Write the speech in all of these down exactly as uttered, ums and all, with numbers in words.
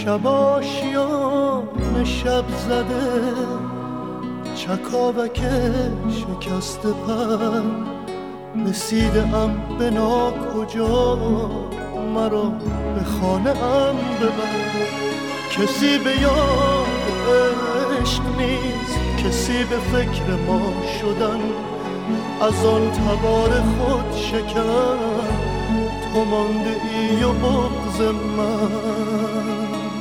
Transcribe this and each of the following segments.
شب آشیان شب زده چکاوک شکست پر رسیدم به ناکجا مرا به خانه ام ببر. کسی به یاد عشق نیست، کسی به فکر ما شدن، از آن تبار خود شکن تو مانده ای و بغض من.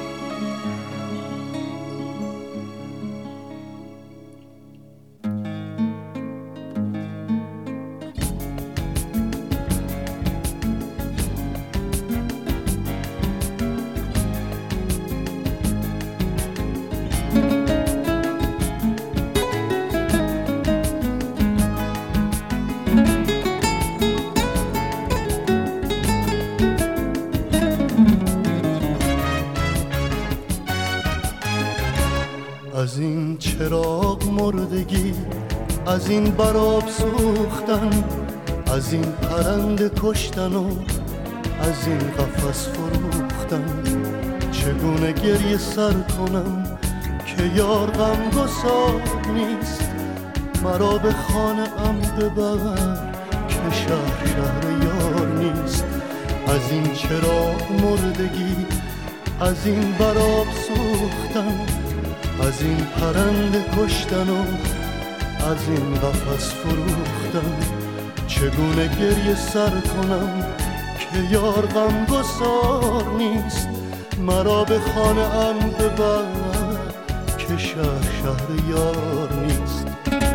از این چراغ مردگی، از این براب سوختن، از این پرنده کشتن و از این قفس فروختن، چگونه گریه سر کنم که یار غمگسار نیست، مرا به خانه ام ببر که شهر شهر یار نیست. از این چراغ مردگی، از این براب سوختن، از این پرنده کشتن و از این قفس فروختن، چگونه گریه سر کنم که یار غمگسار نیست، مرا به خانه ام ببر که شهر شهر یار نیست.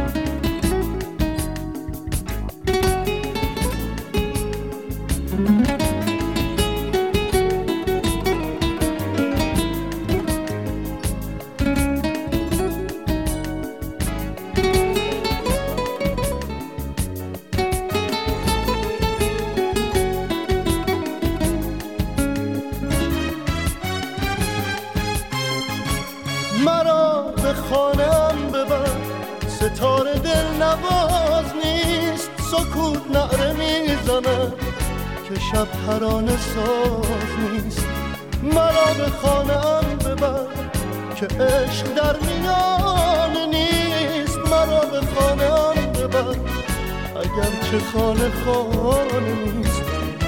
مرا به خانه‌ام ببر، ستاره دل نواز نیست، سکوت نعره میزند که شب ترانه ساز نیست. مرا به خانه‌ام ببر که عشق در میان نیست، مرا به خانه‌ام ببر اگر چه خانه خانه نیست.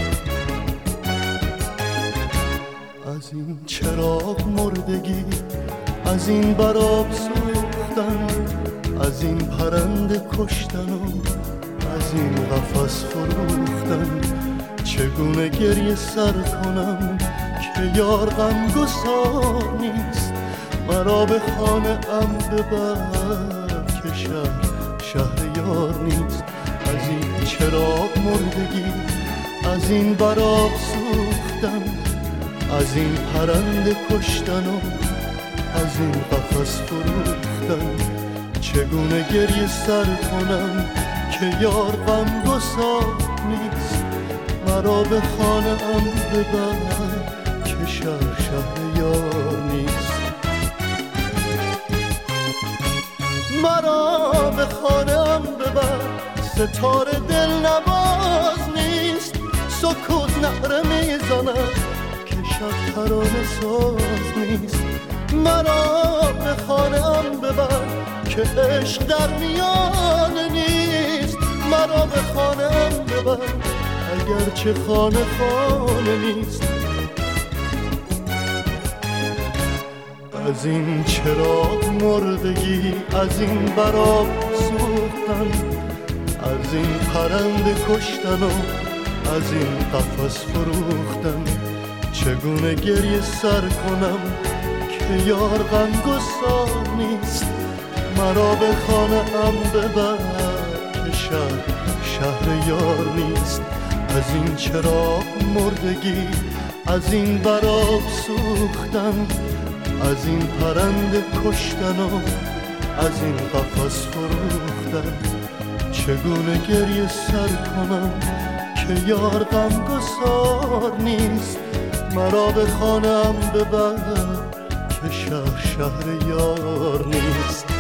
از این چراغ مردگی، از این براب سوختن، از این پرنده کشتن و از این قفس فروختن، چگونه گریه سر کنم که یار غمگسار نیست، مرا به خانه ام ببر که شهر شهر یار نیست. از این چراغ مردگی، از این براب سوختن، از این پرنده کشتن و از این قفس فروختن، چگونه گریه سر کنم که یار غمگسار نیست، مرا به خانه ام ببر که شهر شهر یار نیست. مرا به خانه ام ببر، ستاره دل نواز نیست، سکوت نعره میزند که شب ترانه ساز نیست. مرا به خانه ام ببر که عشق در میان نیست، مرا به خانه ام ببر اگر چه خانه خانه نیست. از این چراغ مردگی، از این براب سوختن، از این پرنده کشتن و از این قفس فروختن، چگونه گریه سر کنم که یار غمگسار نیست، مرا به خانه ام ببر که شهر شهر یار نیست. از این چراغ مردگی، از این براب سوختن، از این پرنده کشتن و از این قفس فروختن، چگونه گریه سر کنم که یار غمگسار نیست، مرا به خانه ام ببر که شهر شهر یار نیست.